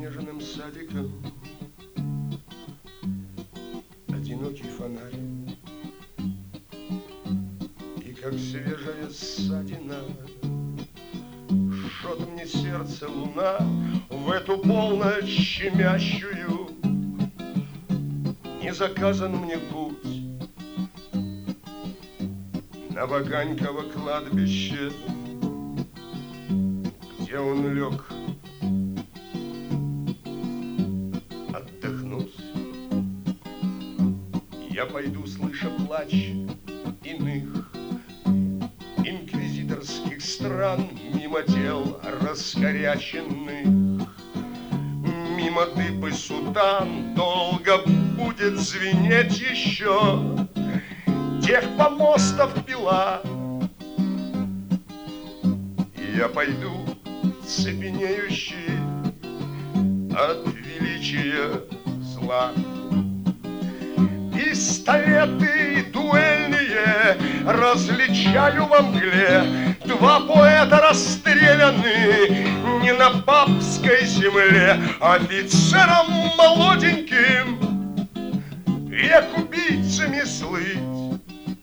заснеженным садиком одинокий фонарь, и как свежая ссадина жжет мне сердце луна в эту полночь щемящую. Не заказан мне путь на Ваганьково кладбище, где он лег отдохнуть. Я пойду, слыша плач иных инквизиторских стран, мимо тел раскоряченных, мимо дыб и сутан. Долго будет звенеть еще тех помостов пила, и я пойду цепенеющий от величия зла. Пистолеты дуэльные различаю во мгле. Два поэта расстреляны не на папской земле. Офицером молоденьким век убийцами слыть.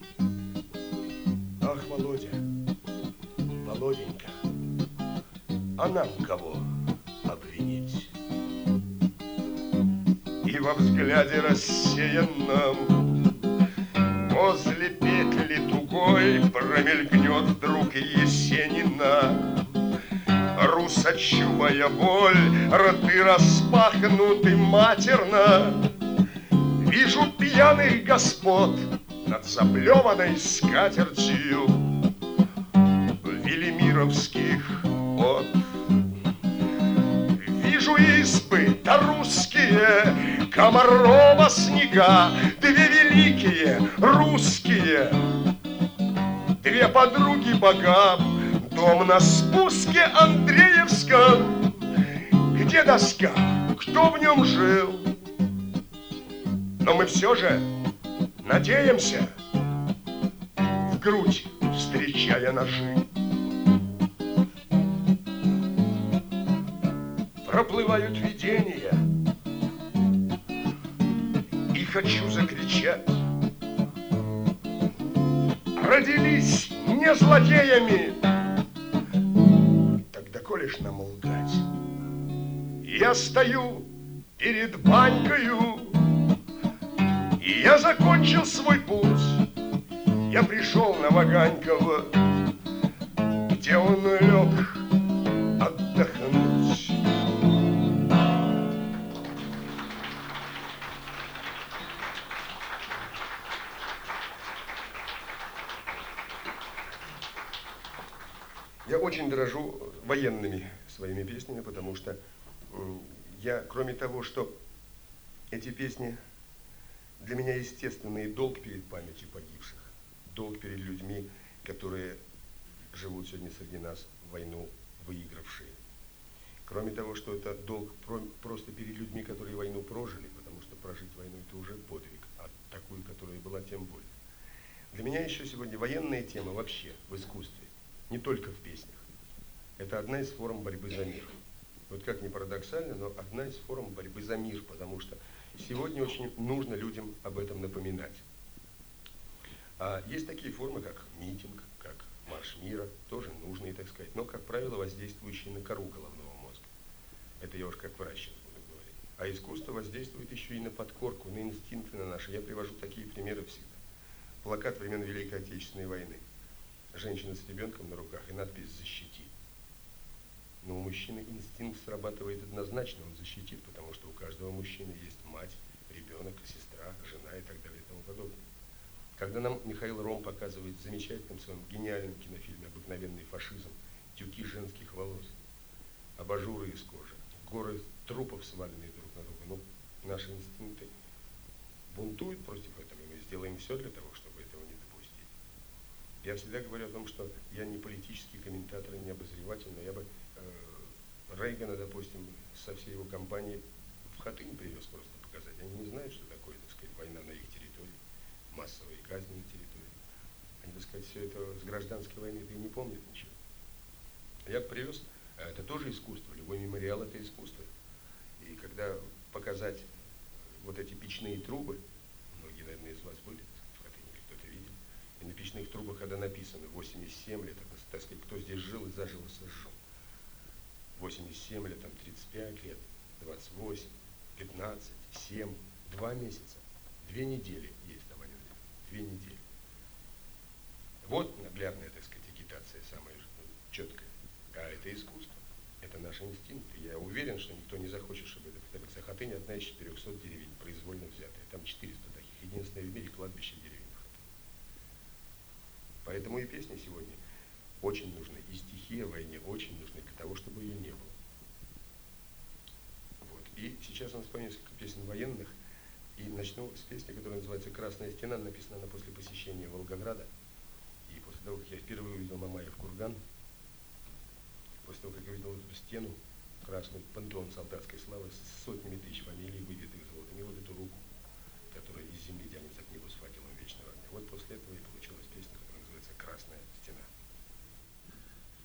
Ах, Володя, Володенька, а нам кого обвинить? И во взгляде рассеянном возле петли тугой промелькнет вдруг Есенина. Русочумая боль, рты распахнуты матерно. Вижу пьяных господ над заплеванной скатертью велимировских от. Вижу избы, да русские, Комарова снега, две великие русские, две подруги богам, дом на спуске Андреевском, где доска, кто в нем жил. Но мы все же надеемся, в грудь встречая ножи. Проплывают видения, и хочу закричать: родились не злодеями. Тогда коли ж нам лгать? Я стою перед банькою, и я закончил свой путь. Я пришел на Ваганьково, где он лег отдохнуть. Я очень дорожу военными своими песнями, потому что я, кроме того, что эти песни для меня естественный долг перед памятью погибших, долг перед людьми, которые живут сегодня среди нас, войну выигравшие. Кроме того, что это долг просто перед людьми, которые войну прожили, потому что прожить войну – это уже подвиг, а такую, которая была, тем более. Для меня еще сегодня военная тема вообще в искусстве, не только в песнях. Это одна из форм борьбы за мир. Вот как ни парадоксально, но одна из форм борьбы за мир, потому что сегодня очень нужно людям об этом напоминать. А есть такие формы, как митинг, как марш мира, тоже нужные, так сказать, но, как правило, воздействующие на кору головного мозга. Это я уж как врач сейчас буду говорить. А искусство воздействует еще и на подкорку, на инстинкты на наши. Я привожу такие примеры всегда. Плакат времен Великой Отечественной войны. Женщина с ребенком на руках и надпись «Защити». Но у мужчины инстинкт срабатывает однозначно, он защитит, потому что у каждого мужчины есть мать, ребенок, сестра, жена и так далее и тому подобное. Когда нам Михаил Ром показывает в замечательном своем гениальном кинофильме «Обыкновенный фашизм» тюки женских волос, абажуры из кожи, горы трупов, сваленные друг на друга, ну, наши инстинкты бунтуют против этого, и мы сделаем все для того, чтобы этого не допустить. Я всегда говорю о том, что я не политический комментатор и не обозреватель, но я бы Рейгана, допустим, со всей его компанией в Хатынь привез просто показать. Они не знают, что такое, так сказать, война на их территории, массовые казни на территории. Они, так сказать, все это с гражданской войны-то и не помнят ничего. Я привез, это тоже искусство, любой мемориал – это искусство. И когда показать вот эти печные трубы, многие, наверное, из вас были в Хатыне, или кто-то видел, и на печных трубах, когда написано 87 лет, это, так сказать, кто здесь жил и заживо сожжен. 87 лет, там 35 лет, 28, 15, 7, 2 месяца, 2 недели есть там один, 2 недели. Вот наглядная, так сказать, агитация самая четкая. А это искусство. Это наш инстинкт. И я уверен, что никто не захочет, чтобы это повторилось. Хатынь одна из 400 деревень, произвольно взятая. Там 400 таких. Единственное в мире кладбище деревень в Хатыни. Поэтому и песни сегодня очень нужны. И стихи о войне очень нужны для того, чтобы ее не было. Вот. И сейчас у нас по несколько песен военных. И начну с песни, которая называется «Красная стена». Написана она после посещения Волгограда. И после того, как я впервые увидел Мамаев курган, после того, как я увидел эту стену, красную, пантеон солдатской славы с сотнями тысяч фамилий, выбитых